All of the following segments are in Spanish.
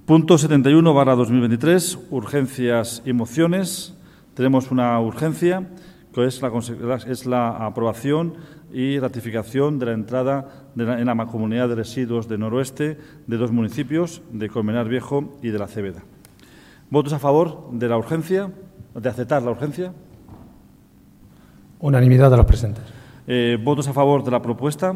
Punto 71/2023, urgencias y mociones. Tenemos una urgencia, que es la aprobación y ratificación de la entrada en la Mancomunidad de Residuos de Noroeste de 2 municipios, de Colmenar Viejo y de La Cebeda. ¿Votos a favor de la urgencia, de aceptar la urgencia? Unanimidad de los presentes. ¿Votos a favor de la propuesta?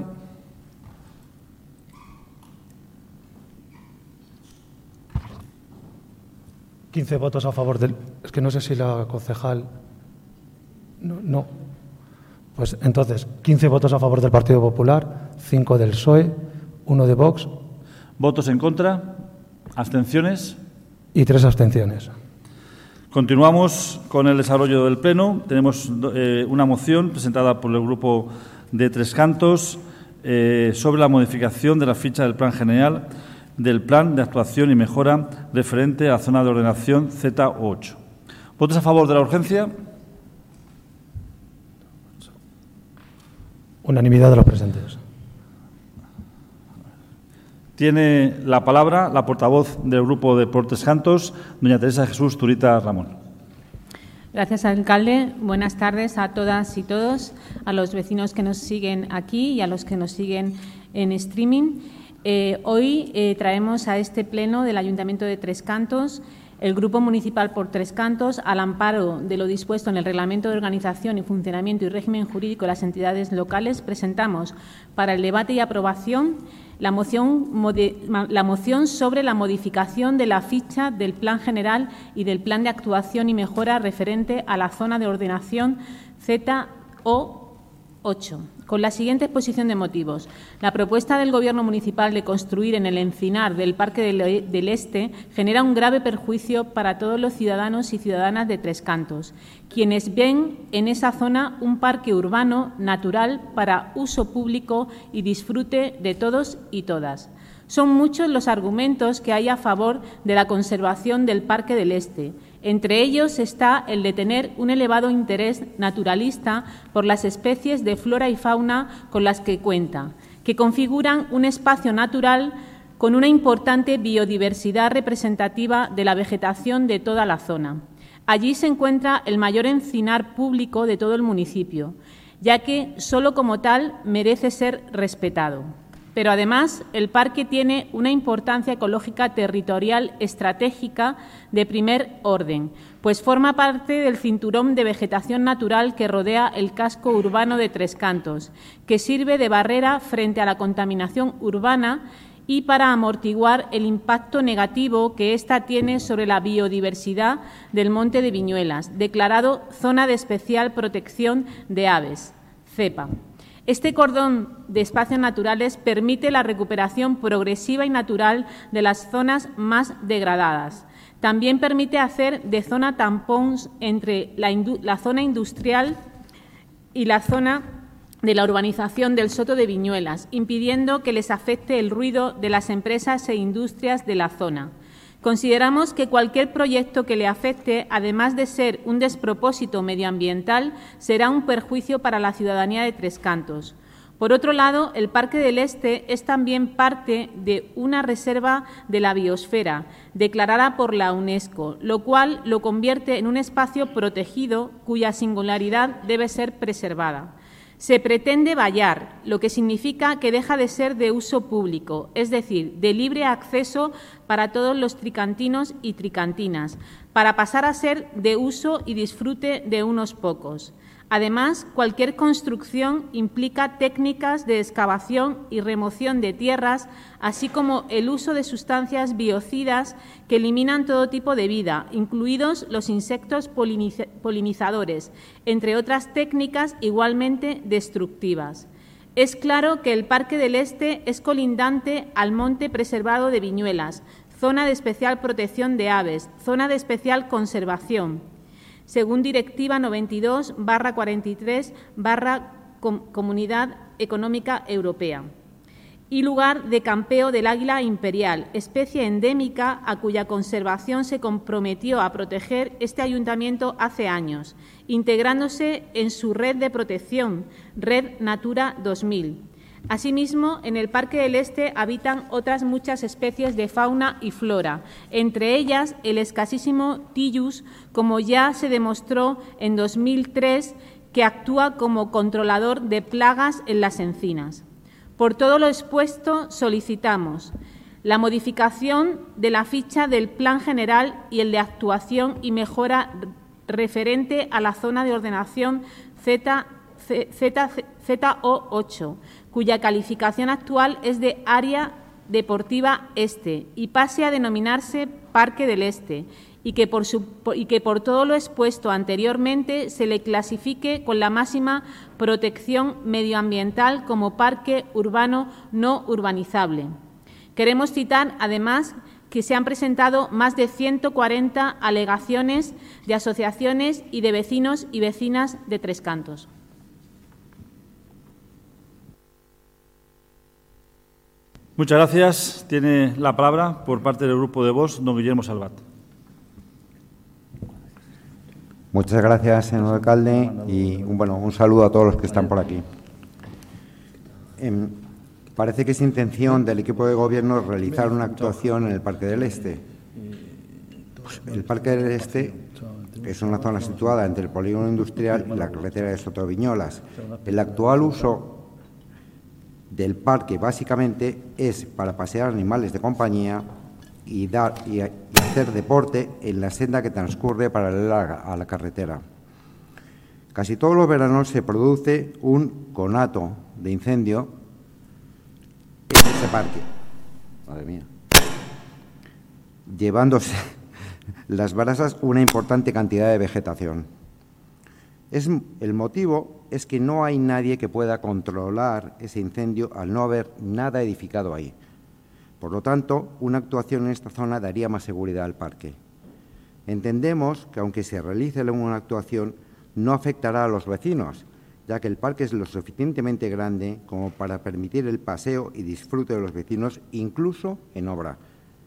¿15 votos a favor del...? Es que no sé si la concejal... No. Pues entonces, 15 votos a favor del Partido Popular, 5 del PSOE, 1 de Vox. ¿Votos en contra? ¿Abstenciones? Y 3 abstenciones. Continuamos con el desarrollo del Pleno. Tenemos una moción presentada por el Grupo de Tres Cantos sobre la modificación de la ficha del Plan General del Plan de Actuación y Mejora referente a la zona de ordenación Z8. ¿Votos a favor de la urgencia? Unanimidad de los presentes. Tiene la palabra la portavoz del Grupo de Por Tres Cantos, doña Teresa Jesús Zurita Ramón. Gracias, alcalde. Buenas tardes a todas y todos, a los vecinos que nos siguen aquí y a los que nos siguen en streaming. Hoy traemos a este pleno del Ayuntamiento de Tres Cantos el Grupo Municipal Por Tres Cantos, al amparo de lo dispuesto en el Reglamento de Organización y Funcionamiento y Régimen Jurídico de las Entidades Locales, presentamos para el debate y aprobación la moción sobre la modificación de la ficha del Plan General y del Plan de Actuación y Mejora referente a la zona de ordenación ZO8. Con la siguiente exposición de motivos. La propuesta del Gobierno municipal de construir en el encinar del Parque del Este genera un grave perjuicio para todos los ciudadanos y ciudadanas de Tres Cantos, quienes ven en esa zona un parque urbano natural para uso público y disfrute de todos y todas. Son muchos los argumentos que hay a favor de la conservación del Parque del Este. Entre ellos está el de tener un elevado interés naturalista por las especies de flora y fauna con las que cuenta, que configuran un espacio natural con una importante biodiversidad representativa de la vegetación de toda la zona. Allí se encuentra el mayor encinar público de todo el municipio, ya que solo como tal merece ser respetado. Pero además el parque tiene una importancia ecológica territorial estratégica de primer orden, pues forma parte del cinturón de vegetación natural que rodea el casco urbano de Tres Cantos, que sirve de barrera frente a la contaminación urbana y para amortiguar el impacto negativo que ésta tiene sobre la biodiversidad del Monte de Viñuelas, declarado Zona de Especial Protección de Aves, ZEPA. Este cordón de espacios naturales permite la recuperación progresiva y natural de las zonas más degradadas. También permite hacer de zona tampón entre la zona industrial y la zona de la urbanización del Soto de Viñuelas, impidiendo que les afecte el ruido de las empresas e industrias de la zona. Consideramos que cualquier proyecto que le afecte, además de ser un despropósito medioambiental, será un perjuicio para la ciudadanía de Tres Cantos. Por otro lado, el Parque del Este es también parte de una reserva de la biosfera, declarada por la UNESCO, lo cual lo convierte en un espacio protegido cuya singularidad debe ser preservada. Se pretende vallar, lo que significa que deja de ser de uso público, es decir, de libre acceso para todos los tricantinos y tricantinas, para pasar a ser de uso y disfrute de unos pocos. Además, cualquier construcción implica técnicas de excavación y remoción de tierras, así como el uso de sustancias biocidas que eliminan todo tipo de vida, incluidos los insectos polinizadores, entre otras técnicas igualmente destructivas. Es claro que el Parque del Este es colindante al Monte Preservado de Viñuelas, zona de especial protección de aves, zona de especial conservación, según Directiva 92/43/Comunidad Económica Europea, y lugar de campeo del águila imperial, especie endémica a cuya conservación se comprometió a proteger este ayuntamiento hace años, integrándose en su red de protección, Red Natura 2000. Asimismo, en el Parque del Este habitan otras muchas especies de fauna y flora, entre ellas el escasísimo Tillus, como ya se demostró en 2003, que actúa como controlador de plagas en las encinas. Por todo lo expuesto, solicitamos la modificación de la ficha del Plan General y el de actuación y mejora referente a la zona de ordenación ZO8, cuya calificación actual es de Área Deportiva Este y pase a denominarse Parque del Este, y que por todo lo expuesto anteriormente se le clasifique con la máxima protección medioambiental como parque urbano no urbanizable. Queremos citar, además, que se han presentado más de 140 alegaciones de asociaciones y de vecinos y vecinas de Tres Cantos. Muchas gracias. Tiene la palabra, por parte del Grupo de Vox, don Guillermo Salvat. Muchas gracias, señor alcalde, y un saludo a todos los que están por aquí. Parece que es intención del equipo de Gobierno realizar una actuación en el Parque del Este. El Parque del Este es una zona situada entre el polígono industrial y la carretera de Sotoviñolas. El actual uso del parque básicamente es para pasear animales de compañía y hacer deporte en la senda que transcurre paralela a la carretera. Casi todos los veranos se produce un conato de incendio en ese parque. Madre mía. Llevándose las brasas una importante cantidad de vegetación. El motivo es que no hay nadie que pueda controlar ese incendio al no haber nada edificado ahí. Por lo tanto, una actuación en esta zona daría más seguridad al parque. Entendemos que, aunque se realice una actuación, no afectará a los vecinos, ya que el parque es lo suficientemente grande como para permitir el paseo y disfrute de los vecinos, incluso en obra.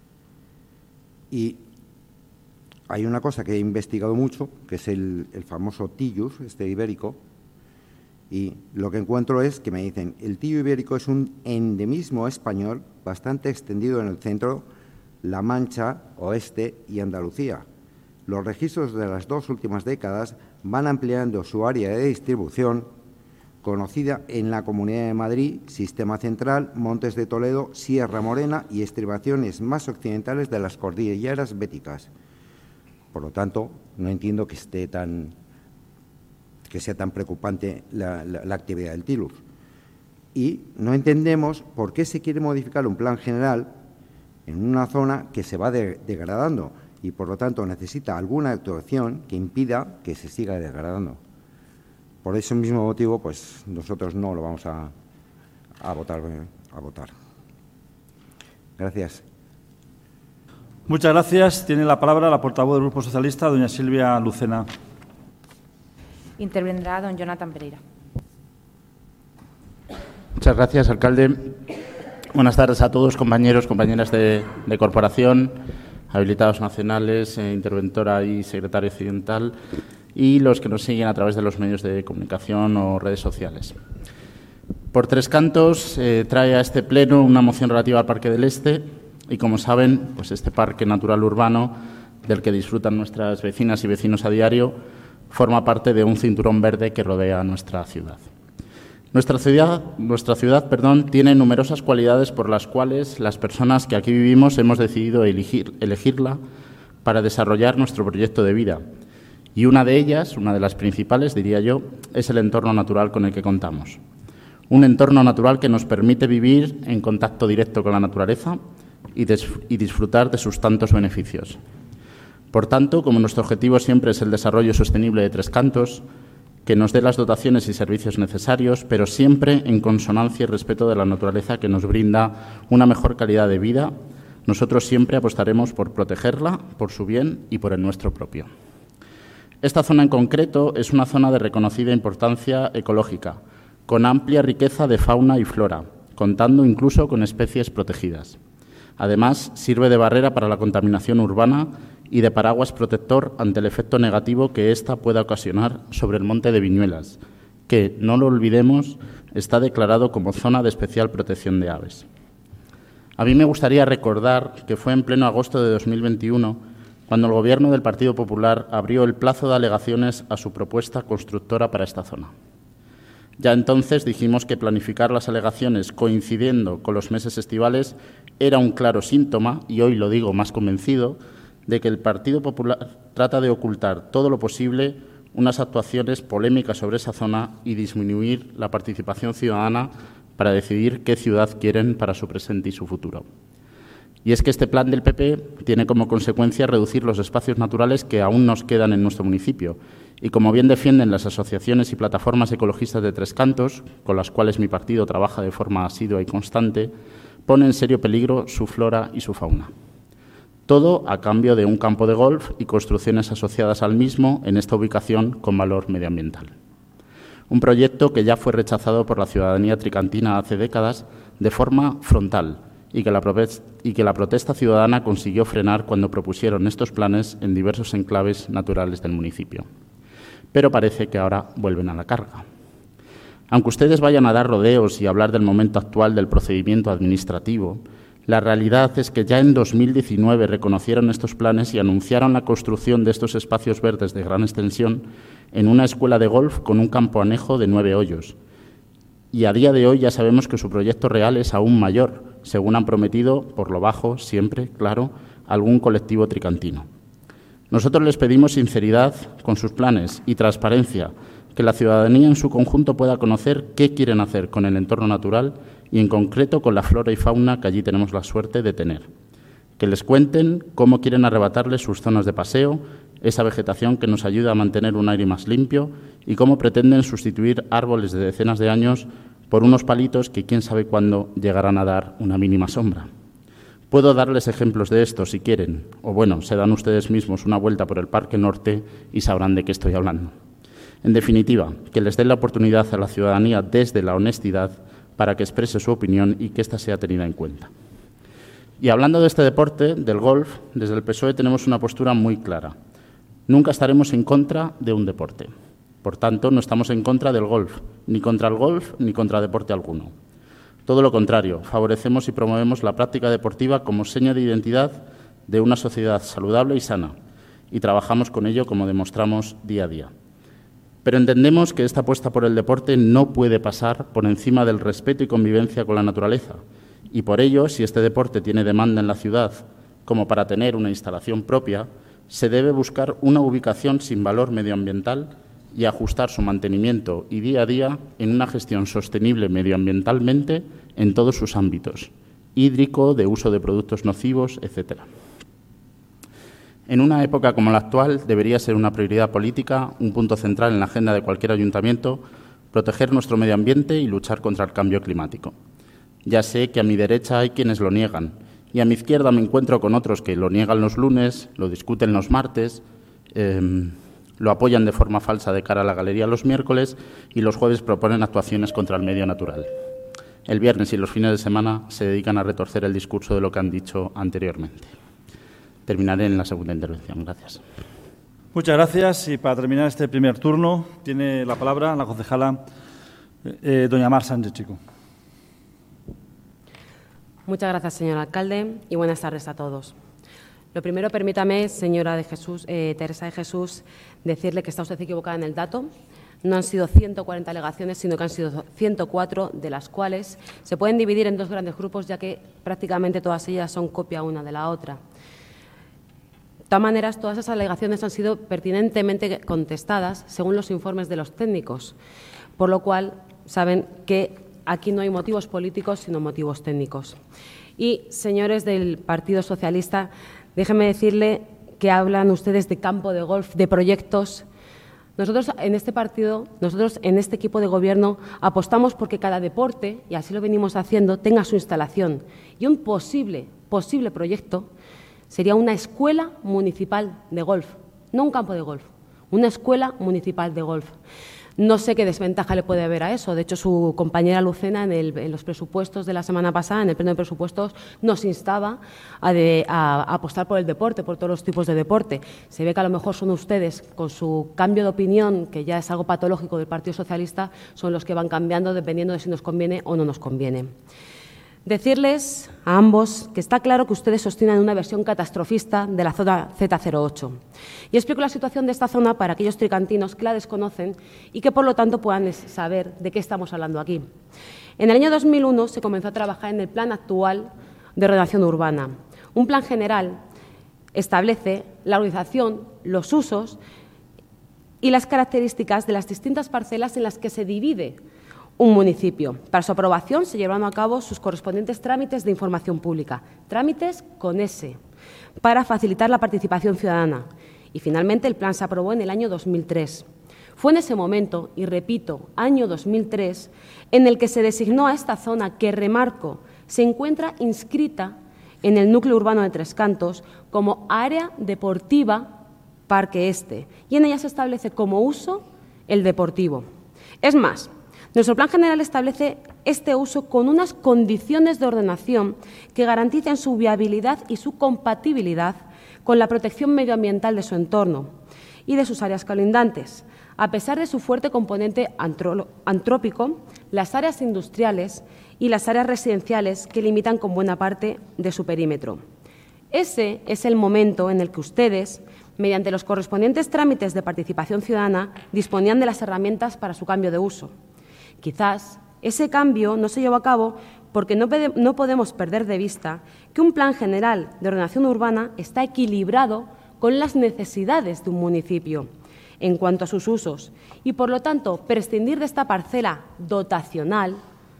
Y hay una cosa que he investigado mucho, que es el famoso Tillus, ibérico, y lo que encuentro es que me dicen, el tillo ibérico es un endemismo español bastante extendido en el centro, La Mancha, Oeste y Andalucía. Los registros de las 2 últimas décadas van ampliando su área de distribución, conocida en la Comunidad de Madrid, Sistema Central, Montes de Toledo, Sierra Morena y estribaciones más occidentales de las cordilleras béticas. Por lo tanto, no entiendo que sea tan preocupante la actividad del Tillus. Y no entendemos por qué se quiere modificar un plan general en una zona que se va degradando y, por lo tanto, necesita alguna actuación que impida que se siga degradando. Por ese mismo motivo, pues nosotros no lo vamos a votar. Gracias. Muchas gracias. Tiene la palabra la portavoz del Grupo Socialista, doña Silvia Lucena. Intervendrá don Jonathan Pereira. Muchas gracias, alcalde. Buenas tardes a todos, compañeros, compañeras de corporación, habilitados nacionales, interventora y secretario occidental, y los que nos siguen a través de los medios de comunicación o redes sociales. Por Tres Cantos trae a este pleno una moción relativa al Parque del Este y, como saben, pues este parque natural urbano del que disfrutan nuestras vecinas y vecinos a diario forma parte de un cinturón verde que rodea nuestra ciudad. Nuestra ciudad, tiene numerosas cualidades por las cuales las personas que aquí vivimos hemos decidido elegirla para desarrollar nuestro proyecto de vida. Y una de ellas, una de las principales, diría yo, es el entorno natural con el que contamos. Un entorno natural que nos permite vivir en contacto directo con la naturaleza y disfrutar de sus tantos beneficios. Por tanto, como nuestro objetivo siempre es el desarrollo sostenible de Tres Cantos, que nos dé las dotaciones y servicios necesarios, pero siempre en consonancia y respeto de la naturaleza que nos brinda una mejor calidad de vida, nosotros siempre apostaremos por protegerla, por su bien y por el nuestro propio. Esta zona en concreto es una zona de reconocida importancia ecológica, con amplia riqueza de fauna y flora, contando incluso con especies protegidas. Además, sirve de barrera para la contaminación urbana y de paraguas protector ante el efecto negativo que ésta pueda ocasionar sobre el monte de Viñuelas que, no lo olvidemos, está declarado como zona de especial protección de aves. A mí me gustaría recordar que fue en pleno agosto de 2021 cuando el Gobierno del Partido Popular abrió el plazo de alegaciones a su propuesta constructora para esta zona. Ya entonces dijimos que planificar las alegaciones coincidiendo con los meses estivales era un claro síntoma, y hoy lo digo más convencido, de que el Partido Popular trata de ocultar todo lo posible unas actuaciones polémicas sobre esa zona y disminuir la participación ciudadana para decidir qué ciudad quieren para su presente y su futuro. Y es que este plan del PP tiene como consecuencia reducir los espacios naturales que aún nos quedan en nuestro municipio y, como bien defienden las asociaciones y plataformas ecologistas de Tres Cantos, con las cuales mi partido trabaja de forma asidua y constante, pone en serio peligro su flora y su fauna. Todo a cambio de un campo de golf y construcciones asociadas al mismo en esta ubicación con valor medioambiental. Un proyecto que ya fue rechazado por la ciudadanía tricantina hace décadas de forma frontal y que la protesta ciudadana consiguió frenar cuando propusieron estos planes en diversos enclaves naturales del municipio. Pero parece que ahora vuelven a la carga. Aunque ustedes vayan a dar rodeos y hablar del momento actual del procedimiento administrativo, la realidad es que ya en 2019 reconocieron estos planes y anunciaron la construcción de estos espacios verdes de gran extensión en una escuela de golf con un campo anejo de 9 hoyos. Y a día de hoy ya sabemos que su proyecto real es aún mayor, según han prometido, por lo bajo, siempre, claro, algún colectivo tricantino. Nosotros les pedimos sinceridad con sus planes y transparencia, que la ciudadanía en su conjunto pueda conocer qué quieren hacer con el entorno natural y, en concreto, con la flora y fauna que allí tenemos la suerte de tener. Que les cuenten cómo quieren arrebatarles sus zonas de paseo, esa vegetación que nos ayuda a mantener un aire más limpio y cómo pretenden sustituir árboles de decenas de años por unos palitos que quién sabe cuándo llegarán a dar una mínima sombra. Puedo darles ejemplos de esto si quieren, o bueno, se dan ustedes mismos una vuelta por el Parque Norte y sabrán de qué estoy hablando. En definitiva, que les den la oportunidad a la ciudadanía desde la honestidad para que exprese su opinión y que ésta sea tenida en cuenta. Y hablando de este deporte, del golf, desde el PSOE tenemos una postura muy clara. Nunca estaremos en contra de un deporte. Por tanto, no estamos en contra del golf, ni contra el golf, ni contra deporte alguno. Todo lo contrario, favorecemos y promovemos la práctica deportiva como seña de identidad de una sociedad saludable y sana, y trabajamos con ello como demostramos día a día. Pero entendemos que esta apuesta por el deporte no puede pasar por encima del respeto y convivencia con la naturaleza, y por ello, si este deporte tiene demanda en la ciudad como para tener una instalación propia, se debe buscar una ubicación sin valor medioambiental y ajustar su mantenimiento y día a día en una gestión sostenible medioambientalmente en todos sus ámbitos, hídrico, de uso de productos nocivos, etc. En una época como la actual, debería ser una prioridad política, un punto central en la agenda de cualquier ayuntamiento, proteger nuestro medio ambiente y luchar contra el cambio climático. Ya sé que a mi derecha hay quienes lo niegan, y a mi izquierda me encuentro con otros que lo niegan los lunes, lo discuten los martes, lo apoyan de forma falsa de cara a la galería los miércoles y los jueves proponen actuaciones contra el medio natural. El viernes y los fines de semana se dedican a retorcer el discurso de lo que han dicho anteriormente. Terminaré en la segunda intervención. Gracias. Muchas gracias. Y para terminar este primer turno, tiene la palabra la concejala doña Mar Sánchez Chico. Muchas gracias, señor alcalde, y buenas tardes a todos. Lo primero, permítame, señora de Jesús, Teresa de Jesús, decirle que está usted equivocada en el dato. No han sido 140 alegaciones, sino que han sido 104, de las cuales se pueden dividir en dos grandes grupos, ya que prácticamente todas ellas son copia una de la otra. De todas maneras, todas esas alegaciones han sido pertinentemente contestadas según los informes de los técnicos, por lo cual saben que aquí no hay motivos políticos, sino motivos técnicos. Y, señores del Partido Socialista, déjenme decirle que hablan ustedes de campo de golf, de proyectos. Nosotros en este partido, nosotros en este equipo de gobierno, apostamos porque cada deporte, y así lo venimos haciendo, tenga su instalación. Y un posible proyecto sería una escuela municipal de golf, no un campo de golf, una escuela municipal de golf, No sé qué desventaja le puede haber a eso. De hecho, su compañera Lucena, en los presupuestos de la semana pasada, en el pleno de presupuestos, nos instaba a apostar por el deporte, por todos los tipos de deporte. Se ve que a lo mejor son ustedes, con su cambio de opinión, que ya es algo patológico del Partido Socialista, son los que van cambiando dependiendo de si nos conviene o no nos conviene. Decirles a ambos que está claro que ustedes sostienen una versión catastrofista de la zona Z08. Y explico la situación de esta zona para aquellos tricantinos que la desconocen y que, por lo tanto, puedan saber de qué estamos hablando aquí. En el año 2001 se comenzó a trabajar en el plan actual de ordenación urbana. Un plan general establece la organización, los usos y las características de las distintas parcelas en las que se divide un municipio. Para su aprobación se llevaron a cabo sus correspondientes trámites de información pública, trámites con S, para facilitar la participación ciudadana. Y finalmente el plan se aprobó en el año 2003. Fue en ese momento, y repito, año 2003, en el que se designó a esta zona que, remarco, se encuentra inscrita en el núcleo urbano de Tres Cantos como área deportiva Parque Este, y en ella se establece como uso el deportivo. Es más, nuestro Plan General establece este uso con unas condiciones de ordenación que garanticen su viabilidad y su compatibilidad con la protección medioambiental de su entorno y de sus áreas colindantes. A pesar de su fuerte componente antrópico, las áreas industriales y las áreas residenciales que limitan con buena parte de su perímetro. Ese es el momento en el que ustedes, mediante los correspondientes trámites de participación ciudadana, disponían de las herramientas para su cambio de uso. Quizás ese cambio no se llevó a cabo porque no podemos perder de vista que un plan general de ordenación urbana está equilibrado con las necesidades de un municipio en cuanto a sus usos y, por lo tanto, prescindir de esta parcela dotacional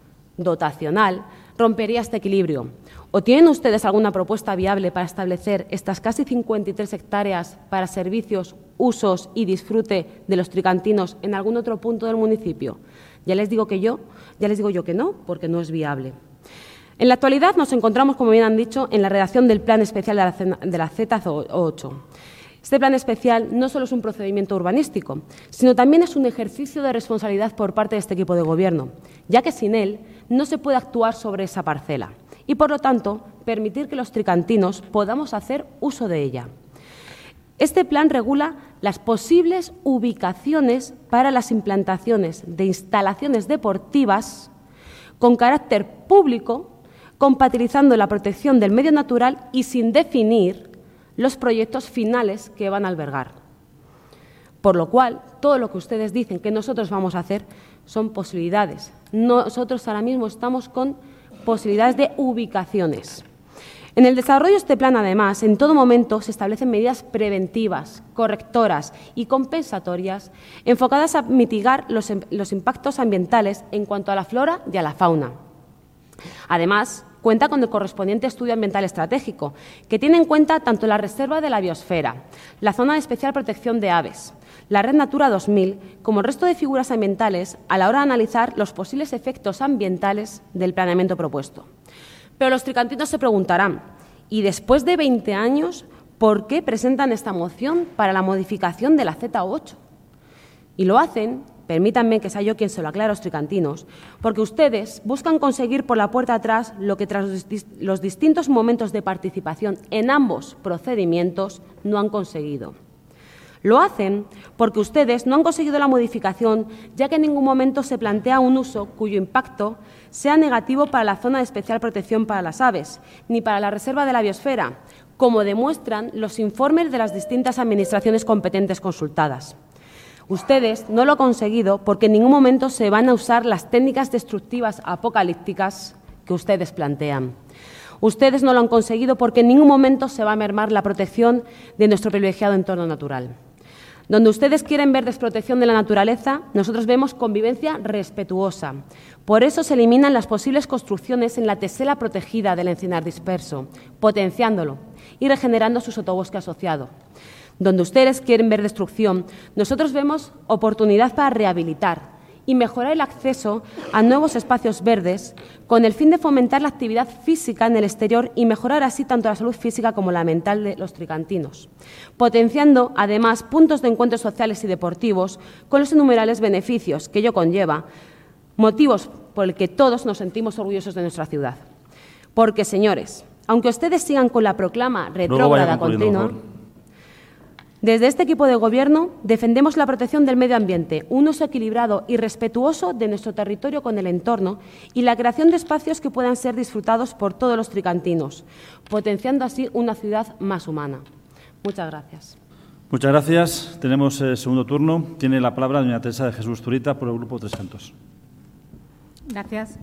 rompería este equilibrio. ¿O tienen ustedes alguna propuesta viable para establecer estas casi 53 hectáreas para servicios, usos y disfrute de los tricantinos en algún otro punto del municipio? Ya les digo yo que no, porque no es viable. En la actualidad nos encontramos, como bien han dicho, en la redacción del Plan Especial de la Z8. Este plan especial no solo es un procedimiento urbanístico, sino también es un ejercicio de responsabilidad por parte de este equipo de Gobierno, ya que sin él no se puede actuar sobre esa parcela y, por lo tanto, permitir que los tricantinos podamos hacer uso de ella. Este plan regula las posibles ubicaciones para las implantaciones de instalaciones deportivas con carácter público, compatibilizando la protección del medio natural y sin definir los proyectos finales que van a albergar. Por lo cual, todo lo que ustedes dicen que nosotros vamos a hacer son posibilidades. Nosotros ahora mismo estamos con posibilidades de ubicaciones. En el desarrollo de este plan, además, en todo momento se establecen medidas preventivas, correctoras y compensatorias enfocadas a mitigar los impactos ambientales en cuanto a la flora y a la fauna. Además, cuenta con el correspondiente estudio ambiental estratégico, que tiene en cuenta tanto la reserva de la biosfera, la zona de especial protección de aves, la Red Natura 2000, como el resto de figuras ambientales a la hora de analizar los posibles efectos ambientales del planeamiento propuesto. Pero los tricantinos se preguntarán, ¿y después de 20 años, por qué presentan esta moción para la modificación de la Z8? Y lo hacen, permítanme que sea yo quien se lo aclare a los tricantinos, porque ustedes buscan conseguir por la puerta atrás lo que tras los distintos momentos de participación en ambos procedimientos no han conseguido. Lo hacen porque ustedes no han conseguido la modificación, ya que en ningún momento se plantea un uso cuyo impacto sea negativo para la zona de especial protección para las aves, ni para la reserva de la biosfera, como demuestran los informes de las distintas administraciones competentes consultadas. Ustedes no lo han conseguido porque en ningún momento se van a usar las técnicas destructivas apocalípticas que ustedes plantean. Ustedes no lo han conseguido porque en ningún momento se va a mermar la protección de nuestro privilegiado entorno natural. Donde ustedes quieren ver desprotección de la naturaleza, nosotros vemos convivencia respetuosa. Por eso se eliminan las posibles construcciones en la tesela protegida del encinar disperso, potenciándolo y regenerando su sotobosque asociado. Donde ustedes quieren ver destrucción, nosotros vemos oportunidad para rehabilitar y mejorar el acceso a nuevos espacios verdes con el fin de fomentar la actividad física en el exterior y mejorar así tanto la salud física como la mental de los tricantinos, potenciando además puntos de encuentro sociales y deportivos con los innumerables beneficios que ello conlleva, motivos por el que todos nos sentimos orgullosos de nuestra ciudad. Porque, señores, aunque ustedes sigan con la proclama retrógrada continua, desde este equipo de Gobierno defendemos la protección del medio ambiente, un uso equilibrado y respetuoso de nuestro territorio con el entorno y la creación de espacios que puedan ser disfrutados por todos los tricantinos, potenciando así una ciudad más humana. Muchas gracias. Muchas gracias. Tenemos el segundo turno. Tiene la palabra doña Teresa de Jesús Zurita por el Grupo Tres Cantos. Gracias.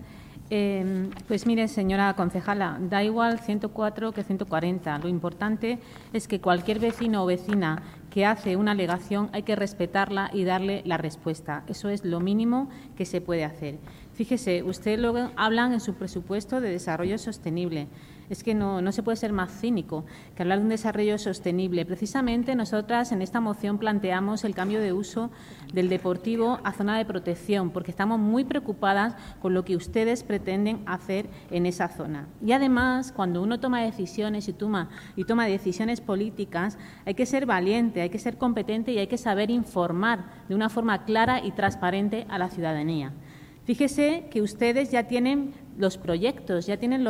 Pues mire, señora concejala, da igual 104 que 140. Lo importante es que cualquier vecino o vecina que hace una alegación hay que respetarla y darle la respuesta. Eso es lo mínimo que se puede hacer. Fíjese, usted luego hablan en su presupuesto de desarrollo sostenible. Es que no se puede ser más cínico que hablar de un desarrollo sostenible. Precisamente nosotras en esta moción planteamos el cambio de uso del deportivo a zona de protección, porque estamos muy preocupadas con lo que ustedes pretenden hacer en esa zona. Y además, cuando uno toma decisiones y toma decisiones políticas, hay que ser valiente, hay que ser competente y hay que saber informar de una forma clara y transparente a la ciudadanía. Fíjese que ustedes ya tienen los proyectos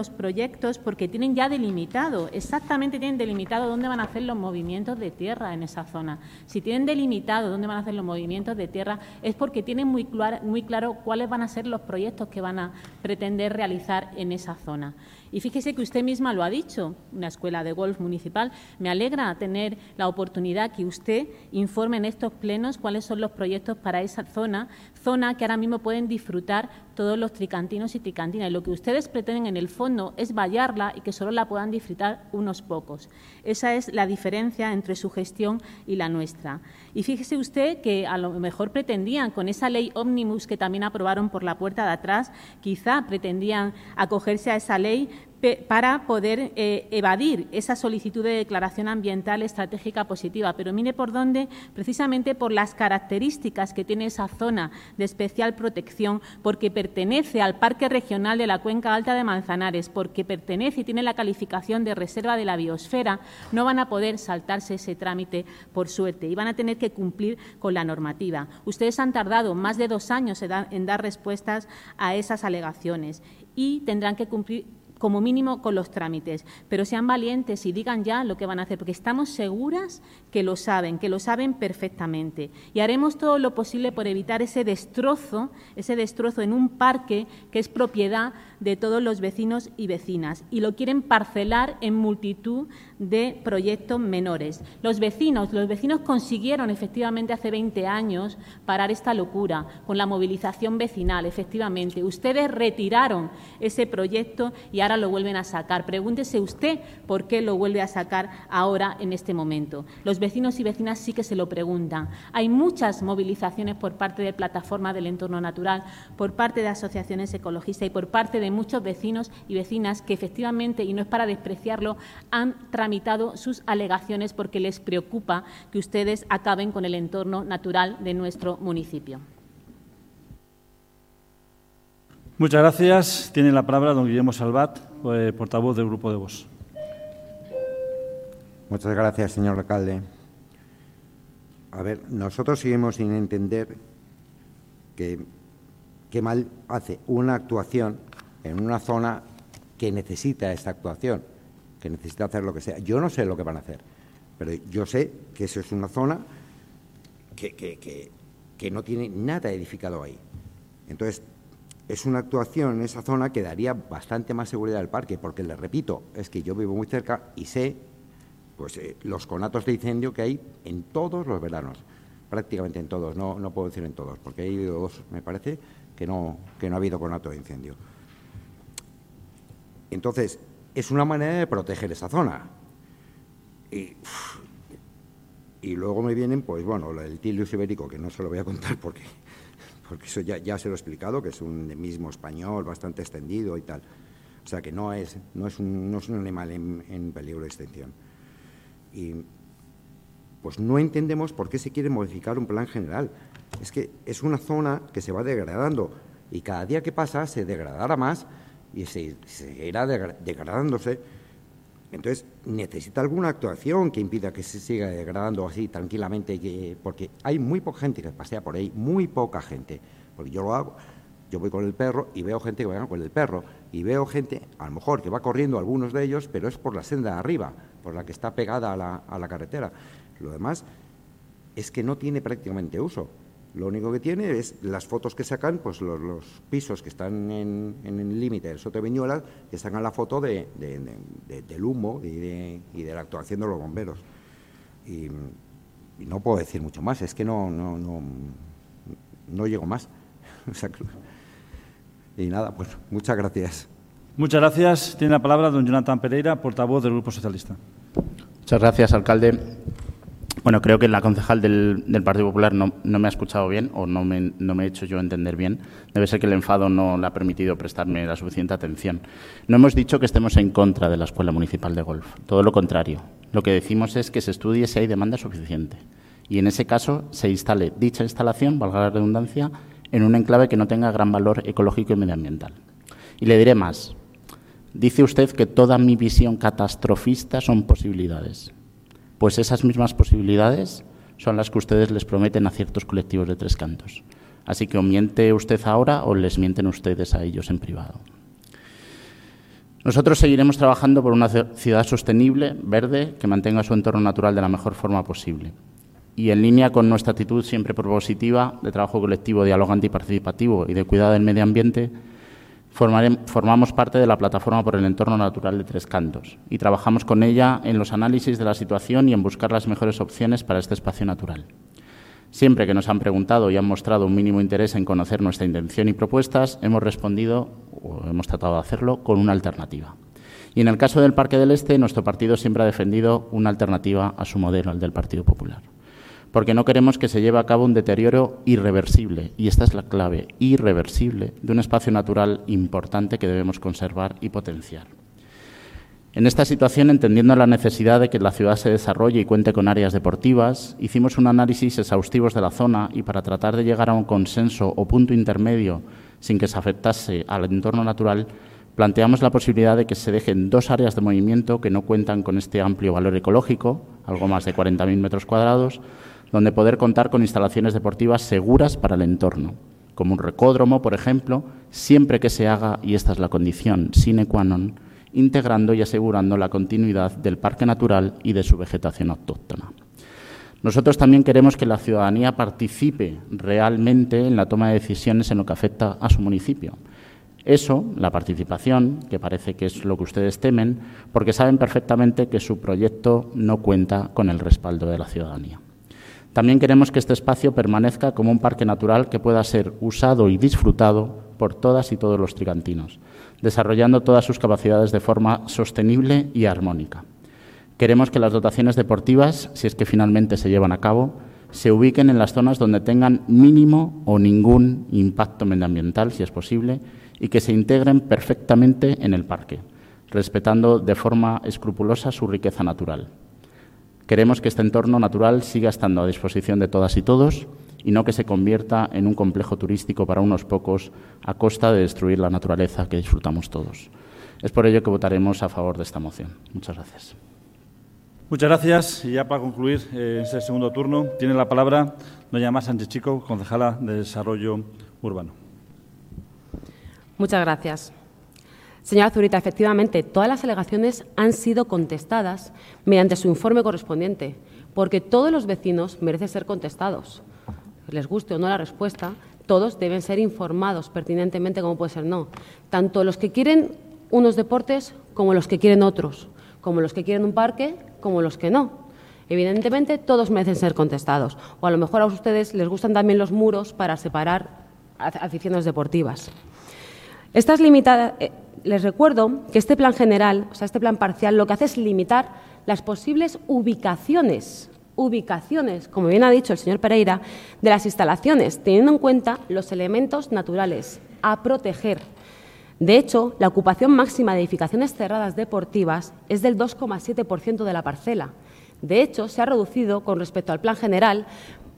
porque tienen ya delimitado, exactamente tienen delimitado dónde van a hacer los movimientos de tierra en esa zona. Si tienen delimitado dónde van a hacer los movimientos de tierra es porque tienen muy claro cuáles van a ser los proyectos que van a pretender realizar en esa zona. Y fíjese que usted misma lo ha dicho, una escuela de golf municipal. Me alegra tener la oportunidad que usted informe en estos plenos cuáles son los proyectos para esa zona que ahora mismo pueden disfrutar todos los tricantinos y tricantinas. Y lo que ustedes pretenden en el fondo es vallarla y que solo la puedan disfrutar unos pocos. Esa es la diferencia entre su gestión y la nuestra. Y fíjese usted que a lo mejor pretendían, con esa ley ómnibus que también aprobaron por la puerta de atrás, quizá pretendían acogerse a esa ley para poder evadir esa solicitud de declaración ambiental estratégica positiva. Pero mire por dónde, precisamente por las características que tiene esa zona de especial protección, porque pertenece al Parque Regional de la Cuenca Alta de Manzanares, porque pertenece y tiene la calificación de reserva de la biosfera, no van a poder saltarse ese trámite por suerte y van a tener que cumplir con la normativa. Ustedes han tardado más de 2 años en dar respuestas a esas alegaciones y tendrán que cumplir como mínimo con los trámites, pero sean valientes y digan ya lo que van a hacer, porque estamos seguras que lo saben perfectamente. Y haremos todo lo posible por evitar ese destrozo en un parque que es propiedad de todos los vecinos y vecinas, y lo quieren parcelar en multitud de proyectos menores. Los vecinos consiguieron efectivamente hace 20 años parar esta locura con la movilización vecinal, efectivamente. Ustedes retiraron ese proyecto y ahora lo vuelven a sacar. Pregúntese usted por qué lo vuelve a sacar ahora en este momento. Los vecinos y vecinas sí que se lo preguntan. Hay muchas movilizaciones por parte de plataformas del entorno natural, por parte de asociaciones ecologistas y por parte de muchos vecinos y vecinas que efectivamente, y no es para despreciarlo, han tramitado sus alegaciones porque les preocupa que ustedes acaben con el entorno natural de nuestro municipio. Muchas gracias. Tiene la palabra don Guillermo Salvat, portavoz del Grupo de Vox. Muchas gracias, señor alcalde. A ver, nosotros seguimos sin entender qué mal hace una actuación en una zona que necesita esta actuación, que necesita hacer lo que sea. Yo no sé lo que van a hacer, pero yo sé que eso es una zona que no tiene nada edificado ahí. Entonces, es una actuación en esa zona que daría bastante más seguridad al parque, porque, les repito, es que yo vivo muy cerca y sé los conatos de incendio que hay en todos los veranos, prácticamente en todos, no puedo decir en todos, porque hay 2, me parece, que no ha habido conato de incendio. Entonces, es una manera de proteger esa zona. Y luego me vienen, pues bueno, el Tilius ibérico, que no se lo voy a contar porque eso ya se lo he explicado, que es un endemismo español bastante extendido y tal. O sea, que no es un animal en peligro de extinción. Y pues no entendemos por qué se quiere modificar un plan general. Es que es una zona que se va degradando y cada día que pasa se degradará más y se irá degradándose. Entonces, necesita alguna actuación que impida que se siga degradando así tranquilamente, porque hay muy poca gente que pasea por ahí, muy poca gente. Porque yo lo hago, yo voy con el perro y veo gente que va con el perro y veo gente, a lo mejor, que va corriendo algunos de ellos, pero es por la senda de arriba, por la que está pegada a la carretera. Lo demás es que no tiene prácticamente uso. Lo único que tiene es las fotos que sacan, pues los pisos que están en el límite del Soto de Viñuelas, que sacan la foto del humo y de la actuación de los bomberos. Y no puedo decir mucho más, es que no llego más. Y nada, pues muchas gracias. Muchas gracias. Tiene la palabra don Jonathan Pereira, portavoz del Grupo Socialista. Muchas gracias, alcalde. Bueno, creo que la concejal del Partido Popular no me ha escuchado bien o no me he hecho yo entender bien. Debe ser que el enfado no le ha permitido prestarme la suficiente atención. No hemos dicho que estemos en contra de la Escuela Municipal de Golf. Todo lo contrario. Lo que decimos es que se estudie si hay demanda suficiente. Y en ese caso se instale dicha instalación, valga la redundancia, en un enclave que no tenga gran valor ecológico y medioambiental. Y le diré más. Dice usted que toda mi visión catastrofista son posibilidades. Pues esas mismas posibilidades son las que ustedes les prometen a ciertos colectivos de Tres Cantos. Así que o miente usted ahora o les mienten ustedes a ellos en privado. Nosotros seguiremos trabajando por una ciudad sostenible, verde, que mantenga su entorno natural de la mejor forma posible. Y en línea con nuestra actitud siempre propositiva de trabajo colectivo, dialogante y participativo y de cuidado del medio ambiente, formamos parte de la Plataforma por el Entorno Natural de Tres Cantos y trabajamos con ella en los análisis de la situación y en buscar las mejores opciones para este espacio natural. Siempre que nos han preguntado y han mostrado un mínimo interés en conocer nuestra intención y propuestas, hemos respondido, o hemos tratado de hacerlo, con una alternativa. Y en el caso del Parque del Este, nuestro partido siempre ha defendido una alternativa a su modelo, el del Partido Popular. Porque no queremos que se lleve a cabo un deterioro irreversible, y esta es la clave, irreversible, de un espacio natural importante que debemos conservar y potenciar. En esta situación, entendiendo la necesidad de que la ciudad se desarrolle y cuente con áreas deportivas, hicimos un análisis exhaustivo de la zona y para tratar de llegar a un consenso o punto intermedio sin que se afectase al entorno natural, planteamos la posibilidad de que se dejen 2 áreas de movimiento que no cuentan con este amplio valor ecológico, algo más de 40.000 metros cuadrados, donde poder contar con instalaciones deportivas seguras para el entorno, como un recódromo, por ejemplo, siempre que se haga, y esta es la condición sine qua non, integrando y asegurando la continuidad del parque natural y de su vegetación autóctona. Nosotros también queremos que la ciudadanía participe realmente en la toma de decisiones en lo que afecta a su municipio. Eso, la participación, que parece que es lo que ustedes temen, porque saben perfectamente que su proyecto no cuenta con el respaldo de la ciudadanía. También queremos que este espacio permanezca como un parque natural que pueda ser usado y disfrutado por todas y todos los trigantinos, desarrollando todas sus capacidades de forma sostenible y armónica. Queremos que las dotaciones deportivas, si es que finalmente se llevan a cabo, se ubiquen en las zonas donde tengan mínimo o ningún impacto medioambiental, si es posible, y que se integren perfectamente en el parque, respetando de forma escrupulosa su riqueza natural. Queremos que este entorno natural siga estando a disposición de todas y todos y no que se convierta en un complejo turístico para unos pocos a costa de destruir la naturaleza que disfrutamos todos. Es por ello que votaremos a favor de esta moción. Muchas gracias. Muchas gracias. Y ya para concluir este segundo turno, tiene la palabra doña Mar Sánchez Chico, concejala de Desarrollo Urbano. Muchas gracias. Señora Zurita, efectivamente, todas las alegaciones han sido contestadas mediante su informe correspondiente, porque todos los vecinos merecen ser contestados. Les guste o no la respuesta, todos deben ser informados pertinentemente, como puede ser no. Tanto los que quieren unos deportes como los que quieren otros, como los que quieren un parque como los que no. Evidentemente, todos merecen ser contestados. O a lo mejor a ustedes les gustan también los muros para separar aficiones deportivas. Estas limitadas... Les recuerdo que este plan general, o sea, este plan parcial, lo que hace es limitar las posibles ubicaciones, como bien ha dicho el señor Pereira, de las instalaciones, teniendo en cuenta los elementos naturales a proteger. De hecho, la ocupación máxima de edificaciones cerradas deportivas es del 2,7% de la parcela. De hecho, se ha reducido con respecto al plan general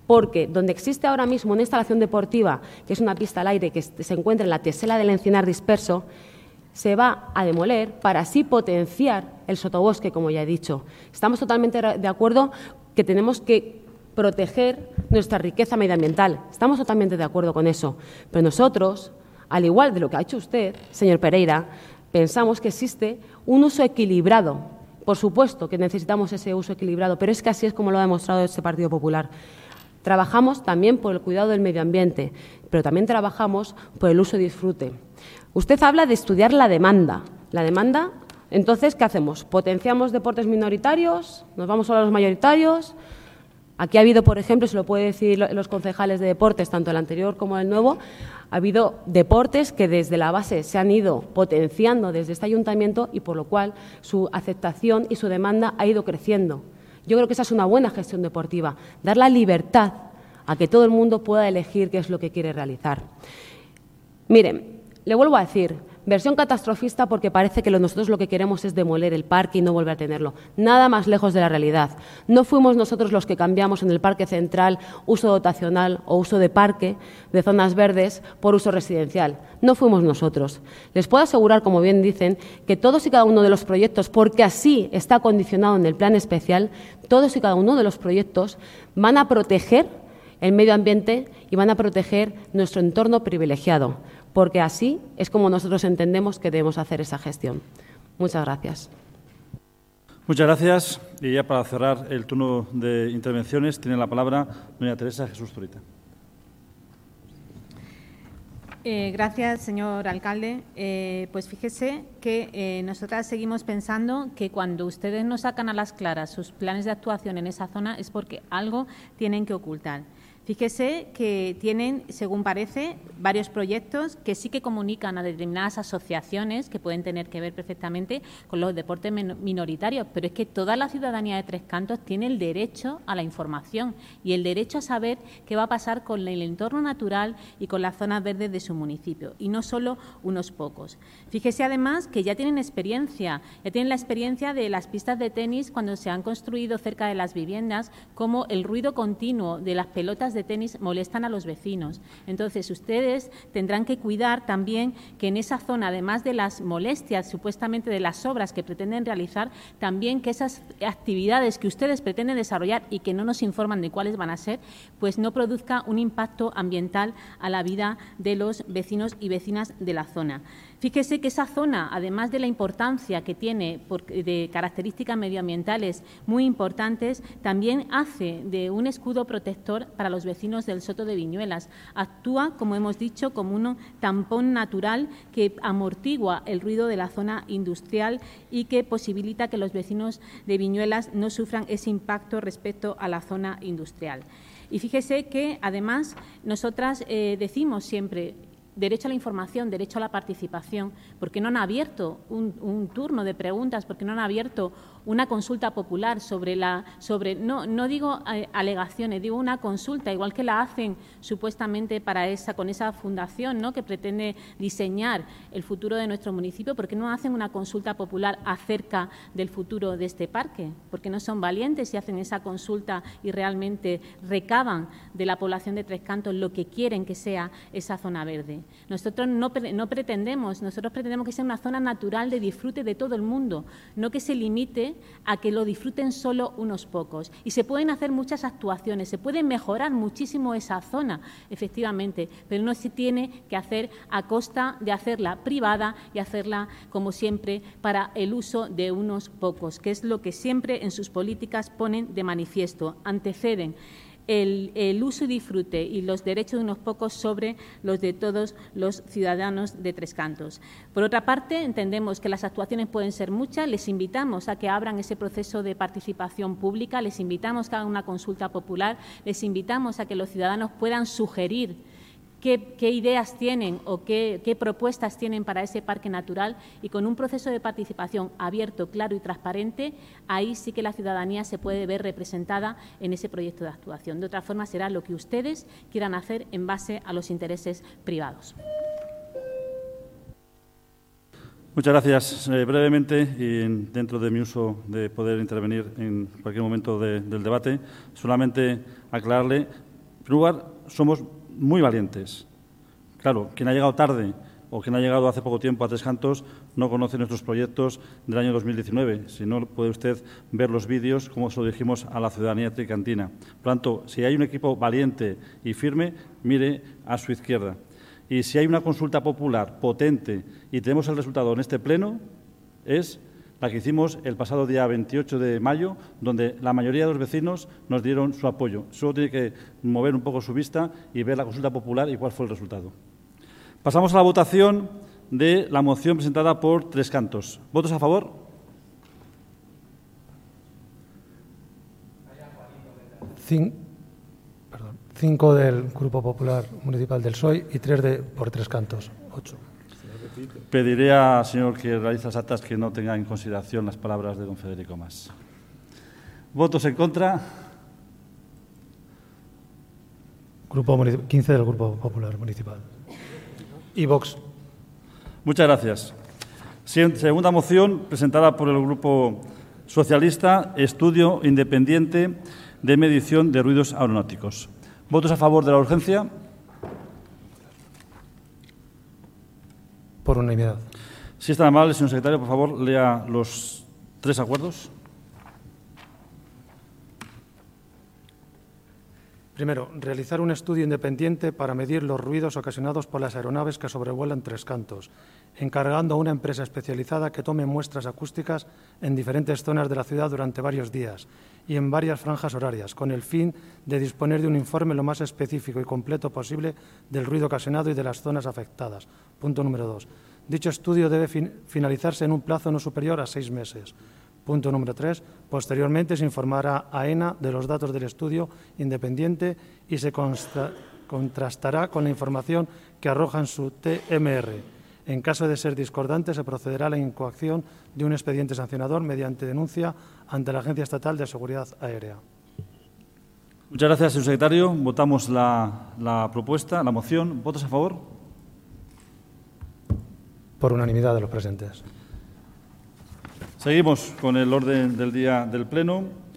porque donde existe ahora mismo una instalación deportiva, que es una pista al aire que se encuentra en la tesela del encinar disperso, se va a demoler para así potenciar el sotobosque, como ya he dicho. Estamos totalmente de acuerdo que tenemos que proteger nuestra riqueza medioambiental. Estamos totalmente de acuerdo con eso. Pero nosotros, al igual de lo que ha hecho usted, señor Pereira, pensamos que existe un uso equilibrado. Por supuesto que necesitamos ese uso equilibrado, pero es que así es como lo ha demostrado este Partido Popular. Trabajamos también por el cuidado del medio ambiente, pero también trabajamos por el uso y disfrute. Usted habla de estudiar la demanda. La demanda, entonces, ¿qué hacemos? ¿Potenciamos deportes minoritarios? ¿Nos vamos solo a los mayoritarios? Aquí ha habido, por ejemplo, se lo puede decir los concejales de deportes, tanto el anterior como el nuevo, ha habido deportes que desde la base se han ido potenciando desde este ayuntamiento y por lo cual su aceptación y su demanda ha ido creciendo. Yo creo que esa es una buena gestión deportiva, dar la libertad a que todo el mundo pueda elegir qué es lo que quiere realizar. Miren, le vuelvo a decir, versión catastrofista porque parece que nosotros lo que queremos es demoler el parque y no volver a tenerlo. Nada más lejos de la realidad. No fuimos nosotros los que cambiamos en el Parque Central uso dotacional o uso de parque de zonas verdes por uso residencial. No fuimos nosotros. Les puedo asegurar, como bien dicen, que todos y cada uno de los proyectos, porque así está condicionado en el plan especial, todos y cada uno de los proyectos van a proteger el medio ambiente y van a proteger nuestro entorno privilegiado, porque así es como nosotros entendemos que debemos hacer esa gestión. Muchas gracias. Muchas gracias. Y ya para cerrar el turno de intervenciones, tiene la palabra doña Teresa Jesús Zurita. Gracias, señor alcalde. Pues fíjese que nosotras seguimos pensando que cuando ustedes no sacan a las claras sus planes de actuación en esa zona es porque algo tienen que ocultar. Fíjese que tienen, según parece, varios proyectos que sí que comunican a determinadas asociaciones que pueden tener que ver perfectamente con los deportes minoritarios, pero es que toda la ciudadanía de Tres Cantos tiene el derecho a la información y el derecho a saber qué va a pasar con el entorno natural y con las zonas verdes de su municipio, y no solo unos pocos. Fíjese además que ya tienen la experiencia de las pistas de tenis cuando se han construido cerca de las viviendas, como el ruido continuo de las pelotas de tenis molestan a los vecinos. Entonces, ustedes tendrán que cuidar también que en esa zona, además de las molestias supuestamente de las obras que pretenden realizar, también que esas actividades que ustedes pretenden desarrollar y que no nos informan de cuáles van a ser, pues no produzca un impacto ambiental a la vida de los vecinos y vecinas de la zona. Fíjese que esa zona, además de la importancia que tiene de características medioambientales muy importantes, también hace de un escudo protector para los vecinos del Soto de Viñuelas. Actúa, como hemos dicho, como un tampón natural que amortigua el ruido de la zona industrial y que posibilita que los vecinos de Viñuelas no sufran ese impacto respecto a la zona industrial. Y fíjese que, además, nosotras decimos siempre derecho a la información, derecho a la participación, porque no han abierto un turno de preguntas, porque no han abierto una consulta popular no digo alegaciones, digo una consulta, igual que la hacen supuestamente con esa fundación, ¿no?, que pretende diseñar el futuro de nuestro municipio. ¿Por qué no hacen una consulta popular acerca del futuro de este parque? ¿Por qué no son valientes y hacen esa consulta y realmente recaban de la población de Tres Cantos lo que quieren que sea esa zona verde? Nosotros pretendemos que sea una zona natural de disfrute de todo el mundo, no que se limite a que lo disfruten solo unos pocos. Y se pueden hacer muchas actuaciones, se puede mejorar muchísimo esa zona, efectivamente, pero no se tiene que hacer a costa de hacerla privada y hacerla, como siempre, para el uso de unos pocos, que es lo que siempre en sus políticas ponen de manifiesto, anteceden el uso y disfrute y los derechos de unos pocos sobre los de todos los ciudadanos de Tres Cantos. Por otra parte, entendemos que las actuaciones pueden ser muchas. Les invitamos a que abran ese proceso de participación pública, les invitamos a que hagan una consulta popular, les invitamos a que los ciudadanos puedan sugerir qué ideas tienen o qué propuestas tienen para ese parque natural, y con un proceso de participación abierto, claro y transparente, ahí sí que la ciudadanía se puede ver representada en ese proyecto de actuación. De otra forma, será lo que ustedes quieran hacer en base a los intereses privados. Muchas gracias. Brevemente, y dentro de mi uso de poder intervenir en cualquier momento del debate, solamente aclararle primer lugar, somos muy valientes. Claro, quien ha llegado tarde o quien ha llegado hace poco tiempo a Tres Cantos no conoce nuestros proyectos del año 2019. Si no, puede usted ver los vídeos, como se lo dijimos a la ciudadanía tricantina. Por lo tanto, si hay un equipo valiente y firme, mire a su izquierda. Y si hay una consulta popular potente y tenemos el resultado en este pleno, es la que hicimos el pasado día 28 de mayo, donde la mayoría de los vecinos nos dieron su apoyo. Solo tiene que mover un poco su vista y ver la consulta popular y cuál fue el resultado. Pasamos a la votación de la moción presentada por Tres Cantos. ¿Votos a favor? Cinco del Grupo Popular Municipal del PSOE y 3 por Tres Cantos. 8. Pediré al señor que realice las actas que no tenga en consideración las palabras de don Federico Mas. ¿Votos en contra? 15 del Grupo Popular Municipal. Y Vox. Muchas gracias. Segunda moción presentada por el Grupo Socialista, estudio independiente de medición de ruidos aeronáuticos. ¿Votos a favor de la urgencia? Por unanimidad. Si es tan amable, señor secretario, por favor, lea los 3 acuerdos. Primero, realizar un estudio independiente para medir los ruidos ocasionados por las aeronaves que sobrevuelan Tres Cantos, encargando a una empresa especializada que tome muestras acústicas en diferentes zonas de la ciudad durante varios días y en varias franjas horarias, con el fin de disponer de un informe lo más específico y completo posible del ruido ocasionado y de las zonas afectadas. Punto número 2. Dicho estudio debe finalizarse en un plazo no superior a 6 meses. Punto número 3. Posteriormente se informará a AENA de los datos del estudio independiente y se contrastará con la información que arroja en su TMR. En caso de ser discordante, se procederá a la incoación de un expediente sancionador mediante denuncia ante la Agencia Estatal de Seguridad Aérea. Muchas gracias, señor secretario. Votamos la propuesta, la moción. ¿Votos a favor? Por unanimidad de los presentes. Seguimos con el orden del día del Pleno.